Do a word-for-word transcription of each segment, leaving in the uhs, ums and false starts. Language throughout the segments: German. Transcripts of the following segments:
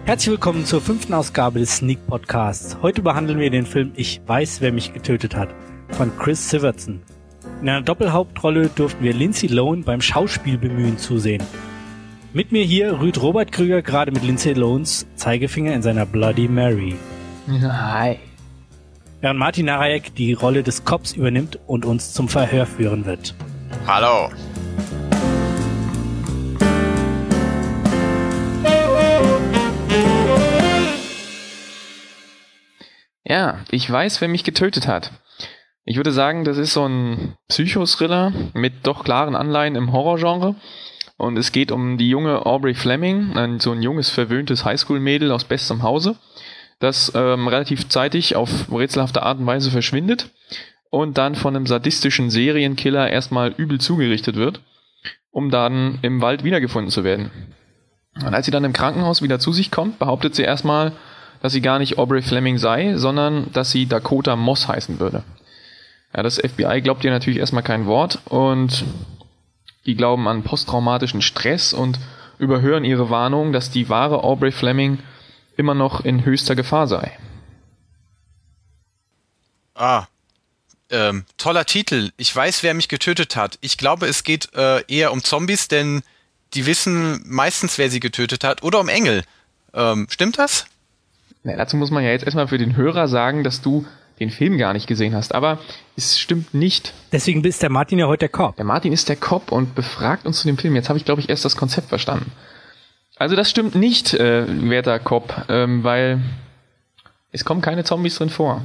Herzlich willkommen zur fünften Ausgabe des Sneak Podcasts. Heute behandeln wir den Film Ich weiß, wer mich getötet hat von Chris Sivertson. In einer Doppelhauptrolle durften wir Lindsay Lohan beim Schauspielbemühen zusehen. Mit mir hier rührt Robert Krüger gerade mit Lindsay Lohans Zeigefinger in seiner Bloody Mary. Hi. Während Martin Narayek die Rolle des Cops übernimmt und uns zum Verhör führen wird. Hallo. Ja, ich weiß, wer mich getötet hat. Ich würde sagen, das ist so ein Psychothriller mit doch klaren Anleihen im Horrorgenre. Und es geht um die junge Aubrey Fleming, ein, so ein junges, verwöhntes Highschool-Mädel aus bestem Hause, das ähm, relativ zeitig auf rätselhafte Art und Weise verschwindet und dann von einem sadistischen Serienkiller erstmal übel zugerichtet wird, um dann im Wald wiedergefunden zu werden. Und als sie dann im Krankenhaus wieder zu sich kommt, behauptet sie erstmal, dass sie gar nicht Aubrey Fleming sei, sondern dass sie Dakota Moss heißen würde. Ja, das F B I glaubt ihr natürlich erstmal kein Wort und die glauben an posttraumatischen Stress und überhören ihre Warnung, dass die wahre Aubrey Fleming immer noch in höchster Gefahr sei. Ah, ähm, toller Titel. Ich weiß, wer mich getötet hat. Ich glaube, es geht äh, eher um Zombies, denn die wissen meistens, wer sie getötet hat. Oder um Engel. Ähm, stimmt das? Na, dazu muss man ja jetzt erstmal für den Hörer sagen, dass du den Film gar nicht gesehen hast. Aber es stimmt nicht. Deswegen ist der Martin ja heute der Cop. Der Martin ist der Cop und befragt uns zu dem Film. Jetzt habe ich, glaube ich, erst das Konzept verstanden. Also das stimmt nicht, äh, werter Cop, ähm, weil es kommen keine Zombies drin vor.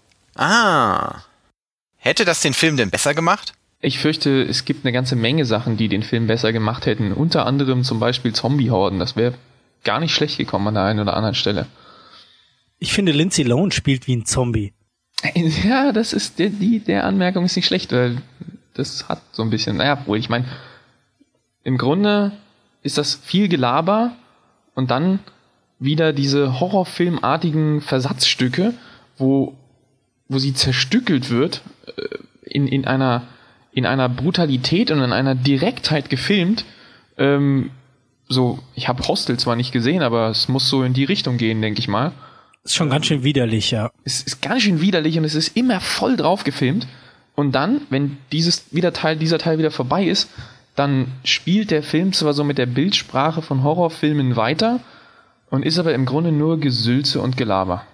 Ah. Hätte das den Film denn besser gemacht? Ich fürchte, es gibt eine ganze Menge Sachen, die den Film besser gemacht hätten. Unter anderem zum Beispiel Zombie-Horden. Das wäre gar nicht schlecht gekommen an der einen oder anderen Stelle. Ich finde, Lindsay Lohan spielt wie ein Zombie. Ja, das ist der, die, der Anmerkung ist nicht schlecht, weil das hat so ein bisschen, naja, wohl, ich meine, im Grunde ist das viel Gelaber und dann wieder diese horrorfilmartigen Versatzstücke, wo, wo sie zerstückelt wird, in, in einer, in einer Brutalität und in einer Direktheit gefilmt, ähm, so, ich habe Hostel zwar nicht gesehen, aber es muss so in die Richtung gehen, denke ich mal. Ist schon ganz schön widerlich, ja. Es ist ganz schön widerlich und es ist immer voll drauf gefilmt. Und dann, wenn dieses wieder Teil, dieser Teil wieder vorbei ist, dann spielt der Film zwar so mit der Bildsprache von Horrorfilmen weiter und ist aber im Grunde nur Gesülze und Gelaber.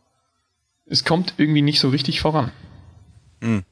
Es kommt irgendwie nicht so richtig voran. Hm.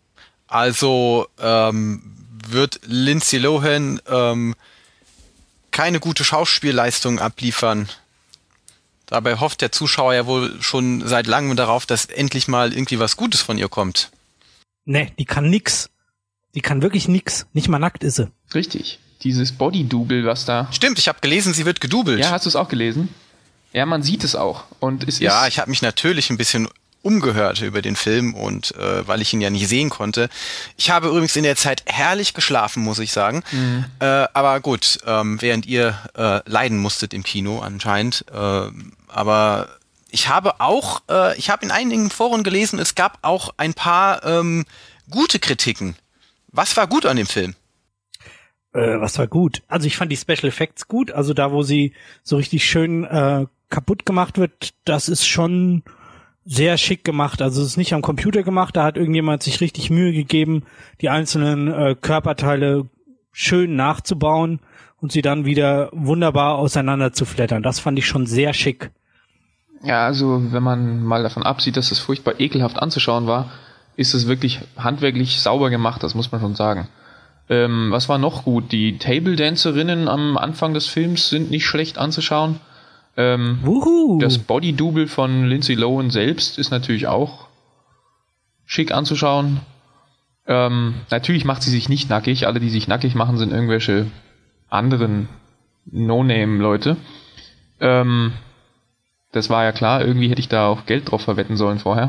Also ähm, wird Lindsay Lohan ähm, keine gute Schauspielleistung abliefern. Dabei hofft der Zuschauer ja wohl schon seit langem darauf, dass endlich mal irgendwie was Gutes von ihr kommt. Ne, die kann nix. Die kann wirklich nix. Nicht mal nackt ist sie. Richtig. Dieses Body-Double, was da... Stimmt, ich habe gelesen, sie wird gedoubelt. Ja, hast du es auch gelesen? Ja, man sieht es auch. Und es ja, ist ich habe mich natürlich ein bisschen umgehört über den Film und äh, weil ich ihn ja nicht sehen konnte. Ich habe übrigens in der Zeit herrlich geschlafen, muss ich sagen. Mhm. Äh, aber gut, ähm, während ihr äh, leiden musstet im Kino anscheinend. Äh, aber ich habe auch, äh, ich habe in einigen Foren gelesen, es gab auch ein paar ähm, gute Kritiken. Was war gut an dem Film? Äh, was war gut? Also ich fand die Special Effects gut. Also da, wo sie so richtig schön äh, kaputt gemacht wird, das ist schon sehr schick gemacht. Also es ist nicht am Computer gemacht. Da hat irgendjemand sich richtig Mühe gegeben, die einzelnen äh, Körperteile schön nachzubauen und sie dann wieder wunderbar auseinander zu flattern. Das fand ich schon sehr schick. Ja, also wenn man mal davon absieht, dass es furchtbar ekelhaft anzuschauen war, ist es wirklich handwerklich sauber gemacht, das muss man schon sagen. Ähm, was war noch gut? Die Table-Dancerinnen am Anfang des Films sind nicht schlecht anzuschauen. Ähm, Wuhu. Das Body-Double von Lindsay Lohan selbst ist natürlich auch schick anzuschauen. Ähm, natürlich macht sie sich nicht nackig. Alle, die sich nackig machen, sind irgendwelche anderen No-Name-Leute. Ähm, das war ja klar. Irgendwie hätte ich da auch Geld drauf verwetten sollen vorher.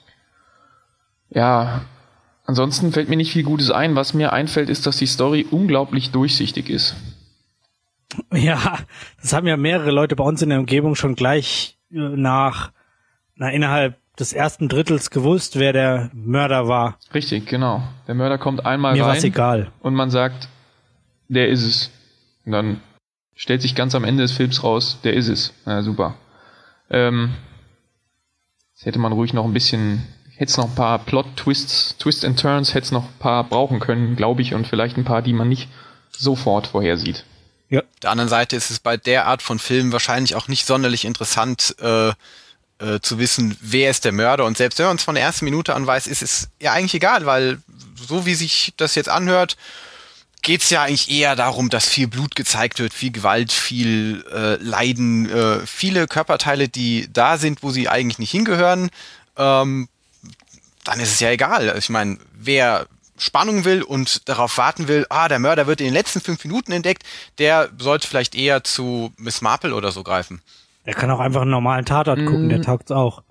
Ja, ansonsten fällt mir nicht viel Gutes ein. Was mir einfällt, ist, dass die Story unglaublich durchsichtig ist. Ja, das haben ja mehrere Leute bei uns in der Umgebung schon gleich nach, na, innerhalb des ersten Drittels gewusst, wer der Mörder war. Richtig, genau. Der Mörder kommt einmal Mir rein war's egal. Und man sagt, der ist es. Und dann stellt sich ganz am Ende des Films raus, der ist es. Ja, super. Ähm, jetzt hätte man ruhig noch ein bisschen, hätte es noch ein paar Plot-Twists, Twist and Turns, hätte es noch ein paar brauchen können, glaube ich, und vielleicht ein paar, die man nicht sofort vorhersieht. Ja. Auf der anderen Seite ist es bei der Art von Filmen wahrscheinlich auch nicht sonderlich interessant, äh, äh, zu wissen, wer ist der Mörder. Und selbst wenn man es von der ersten Minute an weiß, ist es ja eigentlich egal, weil so wie sich das jetzt anhört, geht es ja eigentlich eher darum, dass viel Blut gezeigt wird, viel Gewalt, viel äh, Leiden, äh, viele Körperteile, die da sind, wo sie eigentlich nicht hingehören. Ähm, dann ist es ja egal. Ich meine, wer Spannung will und darauf warten will, ah, der Mörder wird in den letzten fünf Minuten entdeckt, der sollte vielleicht eher zu Miss Marple oder so greifen. Der kann auch einfach einen normalen Tatort mm. gucken, der taugt's auch.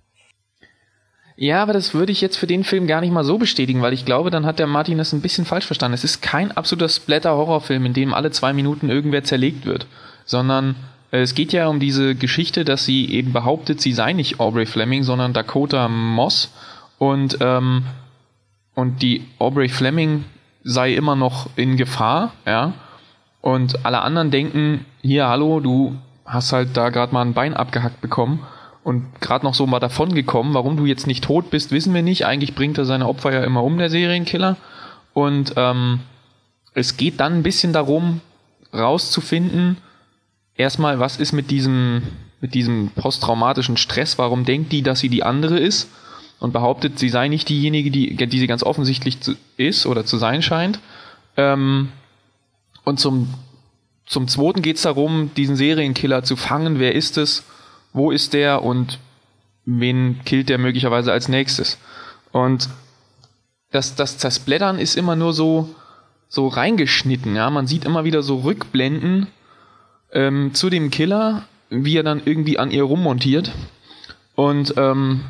Ja, aber das würde ich jetzt für den Film gar nicht mal so bestätigen, weil ich glaube, dann hat der Martin das ein bisschen falsch verstanden. Es ist kein absoluter Splatter-Horrorfilm, in dem alle zwei Minuten irgendwer zerlegt wird, sondern äh, es geht ja um diese Geschichte, dass sie eben behauptet, sie sei nicht Aubrey Fleming, sondern Dakota Moss und ähm, und die Aubrey Fleming sei immer noch in Gefahr, ja, und alle anderen denken, hier, hallo, du hast halt da gerade mal ein Bein abgehackt bekommen und gerade noch so mal davon gekommen, warum du jetzt nicht tot bist, wissen wir nicht, eigentlich bringt er seine Opfer ja immer um, der Serienkiller, und ähm, es geht dann ein bisschen darum, rauszufinden, erstmal, was ist mit diesem, mit diesem posttraumatischen Stress, warum denkt die, dass sie die andere ist, und behauptet, sie sei nicht diejenige, die, die sie ganz offensichtlich zu, ist oder zu sein scheint. Ähm, und zum, zum Zweiten geht es darum, diesen Serienkiller zu fangen. Wer ist es? Wo ist der? Und wen killt der möglicherweise als nächstes? Und das, das Zersplattern ist immer nur so, so reingeschnitten. Ja? Man sieht immer wieder so Rückblenden ähm, zu dem Killer, wie er dann irgendwie an ihr rummontiert. Und ähm,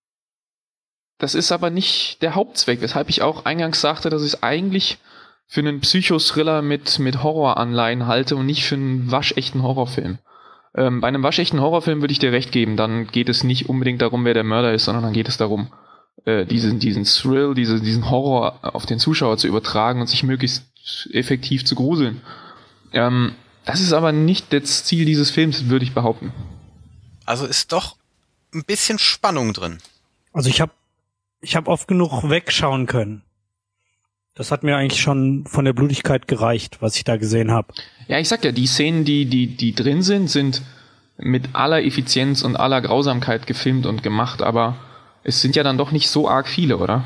das ist aber nicht der Hauptzweck, weshalb ich auch eingangs sagte, dass ich es eigentlich für einen Psychothriller mit, mit Horroranleihen halte und nicht für einen waschechten Horrorfilm. Ähm, bei einem waschechten Horrorfilm würde ich dir recht geben, dann geht es nicht unbedingt darum, wer der Mörder ist, sondern dann geht es darum, äh, diesen, diesen Thrill, diese, diesen Horror auf den Zuschauer zu übertragen und sich möglichst effektiv zu gruseln. Ähm, das ist aber nicht das Ziel dieses Films, würde ich behaupten. Also ist doch ein bisschen Spannung drin. Also ich habe Ich habe oft genug wegschauen können. Das hat mir eigentlich schon von der Blutigkeit gereicht, was ich da gesehen habe. Ja, ich sag ja, die Szenen, die, die, die drin sind, sind mit aller Effizienz und aller Grausamkeit gefilmt und gemacht, aber es sind ja dann doch nicht so arg viele, oder?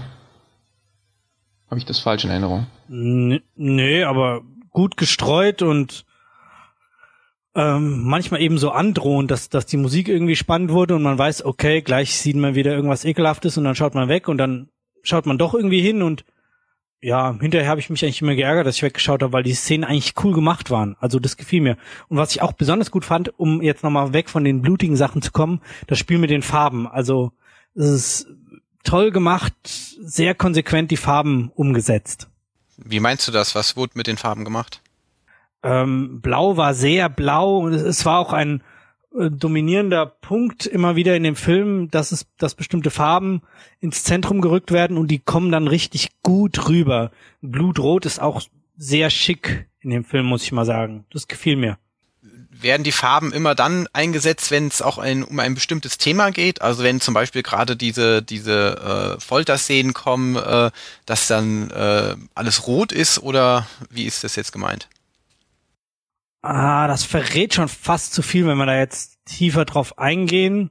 Habe ich das falsch in Erinnerung? N- nee, aber gut gestreut und ähm, manchmal eben so androhend, dass, dass die Musik irgendwie spannend wurde und man weiß, okay, gleich sieht man wieder irgendwas Ekelhaftes und dann schaut man weg und dann schaut man doch irgendwie hin und ja, hinterher habe ich mich eigentlich immer geärgert, dass ich weggeschaut habe, weil die Szenen eigentlich cool gemacht waren. Also das gefiel mir. Und was ich auch besonders gut fand, um jetzt nochmal weg von den blutigen Sachen zu kommen, das Spiel mit den Farben. Also es ist toll gemacht, sehr konsequent die Farben umgesetzt. Wie meinst du das? Was wurde mit den Farben gemacht? Ähm, Blau war sehr blau und es, es war auch ein äh, dominierender Punkt immer wieder in dem Film, dass es, dass bestimmte Farben ins Zentrum gerückt werden und die kommen dann richtig gut rüber. Blutrot ist auch sehr schick in dem Film, muss ich mal sagen. Das gefiel mir. Werden die Farben immer dann eingesetzt, wenn es auch ein, um ein bestimmtes Thema geht? Also wenn zum Beispiel gerade diese diese äh, Folterszenen kommen, äh, dass dann äh, alles rot ist, oder wie ist das jetzt gemeint? Ah, das verrät schon fast zu viel, wenn wir da jetzt tiefer drauf eingehen.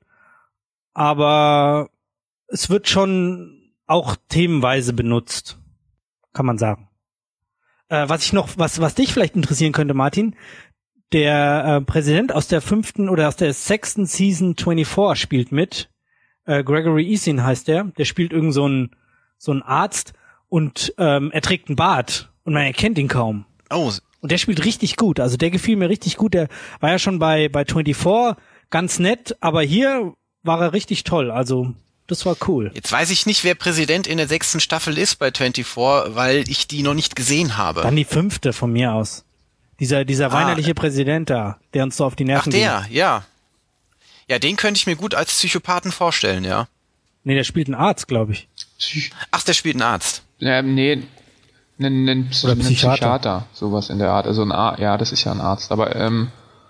Aber es wird schon auch themenweise benutzt, kann man sagen. Äh, was ich noch, was was dich vielleicht interessieren könnte, Martin, der äh, Präsident aus der fünften oder aus der sechsten Season vierundzwanzig spielt mit. Äh, Gregory Easin heißt der. Der spielt irgend so ein so ein Arzt und ähm, er trägt einen Bart und man erkennt ihn kaum. Oh. Und der spielt richtig gut. Also der gefiel mir richtig gut. Der war ja schon bei bei vierundzwanzig ganz nett, aber hier war er richtig toll. Also das war cool. Jetzt weiß ich nicht, wer Präsident in der sechsten Staffel ist bei vierundzwanzig, weil ich die noch nicht gesehen habe. Dann die fünfte von mir aus. Dieser dieser ah, weinerliche Präsident da, der uns so auf die Nerven geht. Ach der, ging. ja. Ja, den könnte ich mir gut als Psychopathen vorstellen, ja. Nee, der spielt einen Arzt, glaube ich. Ach, der spielt einen Arzt. Ja, nee, einen, einen, Oder einen Psychiater. Psychiater, sowas in der Art. Also ein Ar- ja, das ist ja ein Arzt. Aber ähm,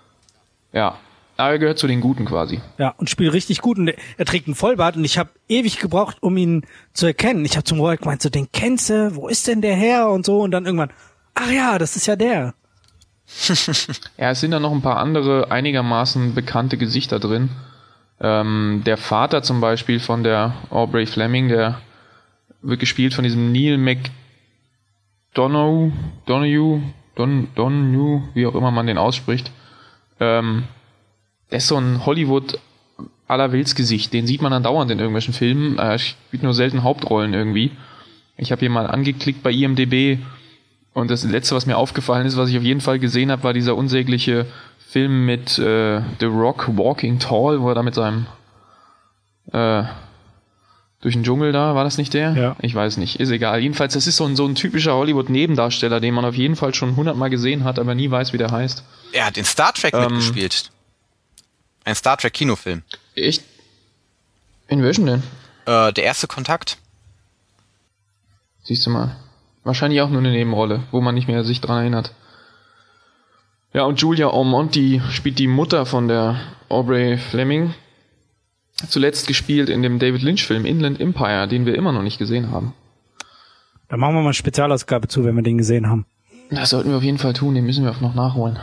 Ja, aber er gehört zu den Guten quasi. Ja, und spielt richtig gut. Und er, er trägt einen Vollbart und ich habe ewig gebraucht, um ihn zu erkennen. Ich habe zum Robert gemeint, so, den kennst du, wo ist denn der her und so. Und dann irgendwann, ach ja, das ist ja der. Ja, es sind da noch ein paar andere einigermaßen bekannte Gesichter drin. Ähm, der Vater zum Beispiel von der Aubrey Fleming, der wird gespielt von diesem Neil McDonough, Donoghue, Don, Donoghue, wie auch immer man den ausspricht. Ähm, der ist so ein Hollywood Allerweltsgesicht, den sieht man dann dauernd in irgendwelchen Filmen, er spielt nur selten Hauptrollen irgendwie. Ich habe hier mal angeklickt bei I M D B und das letzte, was mir aufgefallen ist, was ich auf jeden Fall gesehen habe, war dieser unsägliche Film mit äh, The Rock Walking Tall, wo er da mit seinem äh, durch den Dschungel da, war das nicht der? Ja. Ich weiß nicht, ist egal. Jedenfalls, das ist so ein, so ein typischer Hollywood-Nebendarsteller, den man auf jeden Fall schon hundertmal gesehen hat, aber nie weiß, wie der heißt. Er hat in Star Trek Ähm, mitgespielt. Ein Star Trek Kinofilm. Echt? In welchen denn? Äh, der erste Kontakt. Siehst du mal. Wahrscheinlich auch nur eine Nebenrolle, wo man nicht mehr sich dran erinnert. Ja, und Julia Ormonti spielt die Mutter von der Aubrey Fleming. Zuletzt gespielt in dem David Lynch-Film Inland Empire, den wir immer noch nicht gesehen haben. Da machen wir mal eine Spezialausgabe zu, wenn wir den gesehen haben. Das sollten wir auf jeden Fall tun, den müssen wir auch noch nachholen.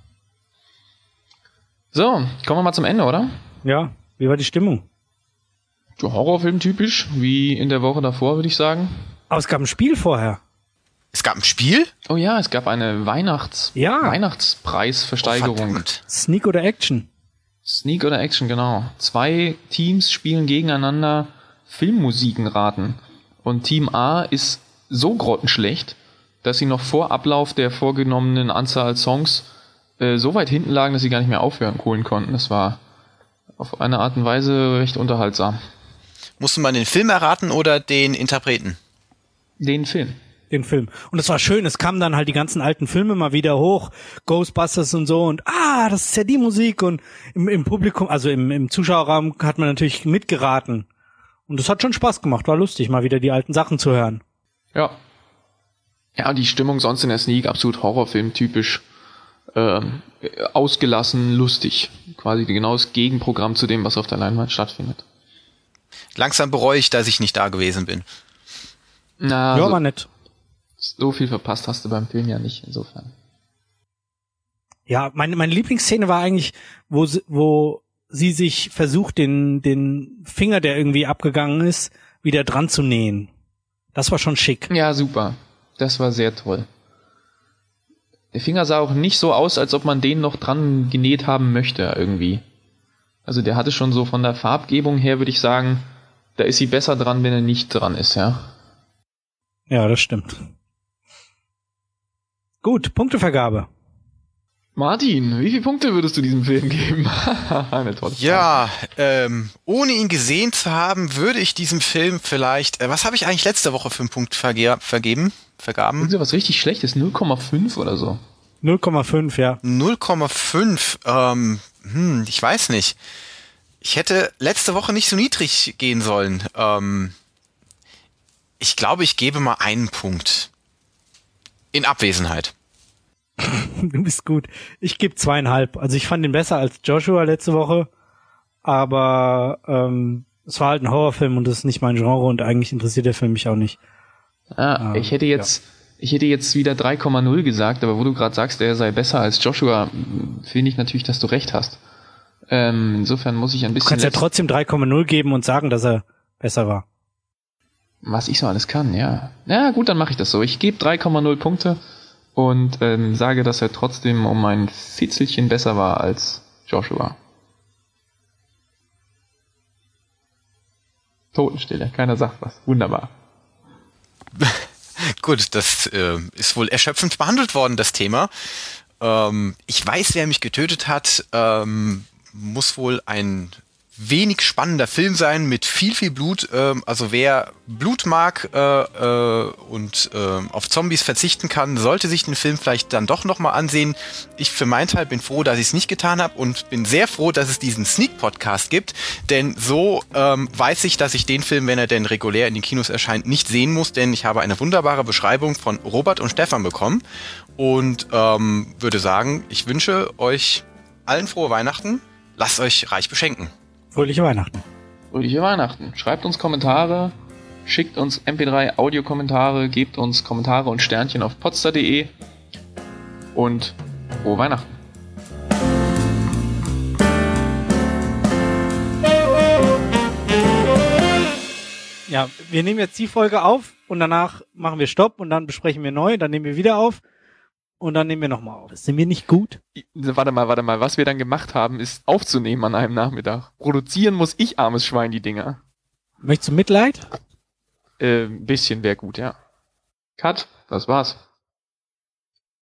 So, kommen wir mal zum Ende, oder? Ja, wie war die Stimmung? So Horrorfilm typisch, wie in der Woche davor, würde ich sagen. Aber es gab ein Spiel vorher. Es gab ein Spiel? Oh ja, es gab eine Weihnachts Ja. Weihnachtspreisversteigerung. Oh, Sneak oder Action? Sneak oder Action, genau. Zwei Teams spielen gegeneinander Filmmusiken raten. Und Team A ist so grottenschlecht, dass sie noch vor Ablauf der vorgenommenen Anzahl Songs äh, so weit hinten lagen, dass sie gar nicht mehr aufhören holen konnten. Das war auf eine Art und Weise recht unterhaltsam. Musste man den Film erraten oder den Interpreten? Den Film. Den Film. Und es war schön, es kamen dann halt die ganzen alten Filme mal wieder hoch, Ghostbusters und so und ah, das ist ja die Musik und im, im Publikum, also im, im Zuschauerraum hat man natürlich mitgeraten. Und das hat schon Spaß gemacht, war lustig, mal wieder die alten Sachen zu hören. Ja. Ja, die Stimmung sonst in der Sneak, absolut Horrorfilm-typisch. Ähm, ausgelassen, lustig. Quasi genau das Gegenprogramm zu dem, was auf der Leinwand stattfindet. Langsam bereue ich, dass ich nicht da gewesen bin. Na, Ja, so, war nett. so viel verpasst hast du beim Film ja nicht, insofern. Ja, meine, meine Lieblingsszene war eigentlich, wo sie, wo sie sich versucht, den, den Finger, der irgendwie abgegangen ist, wieder dran zu nähen. Das war schon schick. Ja, super. Das war sehr toll. Der Finger sah auch nicht so aus, als ob man den noch dran genäht haben möchte, irgendwie. Also der hatte schon so von der Farbgebung her, würde ich sagen, da ist sie besser dran, wenn er nicht dran ist, ja. Ja, das stimmt. Gut, Punktevergabe. Martin, wie viele Punkte würdest du diesem Film geben? Eine tolle Frage. Ja, ähm, ohne ihn gesehen zu haben, würde ich diesem Film vielleicht, äh, was habe ich eigentlich letzte Woche für einen Punkt verge- vergeben? Vergaben? Irgendwie was richtig Schlechtes, null Komma fünf oder so. null Komma fünf, ja. null Komma fünf, ähm, hm, ich weiß nicht. Ich hätte letzte Woche nicht so niedrig gehen sollen. Ähm, ich glaube, ich gebe mal einen Punkt. In Abwesenheit. Du bist gut. Ich gebe zweieinhalb. Also ich fand ihn besser als Joshua letzte Woche, aber ähm, es war halt ein Horrorfilm und das ist nicht mein Genre und eigentlich interessiert der Film mich auch nicht. Ah, Ähm, ich hätte jetzt, ja. ich hätte jetzt wieder drei Komma null gesagt, aber wo du gerade sagst, er sei besser als Joshua, finde ich natürlich, dass du recht hast. Ähm, insofern muss ich ein bisschen... Du kannst ja trotzdem drei Komma null geben und sagen, dass er besser war. Was ich so alles kann, ja. Ja, gut, dann mache ich das so. Ich gebe drei Komma null Punkte und ähm, sage, dass er trotzdem um ein Fitzelchen besser war als Joshua. Totenstille, keiner sagt was. Wunderbar. Gut, das äh, ist wohl erschöpfend behandelt worden, das Thema. Ähm, ich weiß, wer mich getötet hat. Ähm, muss wohl ein wenig spannender Film sein mit viel, viel Blut. Ähm, also wer Blut mag äh, äh, und äh, auf Zombies verzichten kann, sollte sich den Film vielleicht dann doch nochmal ansehen. Ich für meinen Teil bin froh, dass ich es nicht getan habe und bin sehr froh, dass es diesen Sneak-Podcast gibt, denn so ähm, weiß ich, dass ich den Film, wenn er denn regulär in den Kinos erscheint, nicht sehen muss, denn ich habe eine wunderbare Beschreibung von Robert und Stefan bekommen und ähm, würde sagen, ich wünsche euch allen frohe Weihnachten. Lasst euch reich beschenken. Fröhliche Weihnachten. Fröhliche Weihnachten. Schreibt uns Kommentare, schickt uns M P drei Audiokommentare, gebt uns Kommentare und Sternchen auf podstar punkt de und frohe Weihnachten. Ja, wir nehmen jetzt die Folge auf und danach machen wir Stopp und dann besprechen wir neu, dann nehmen wir wieder auf und dann nehmen wir nochmal auf. Sind wir nicht gut? Warte mal, warte mal. Was wir dann gemacht haben, ist aufzunehmen an einem Nachmittag. Produzieren muss ich, armes Schwein, die Dinger. Möchtest du Mitleid? Äh, ein bisschen wäre gut, ja. Cut, das war's.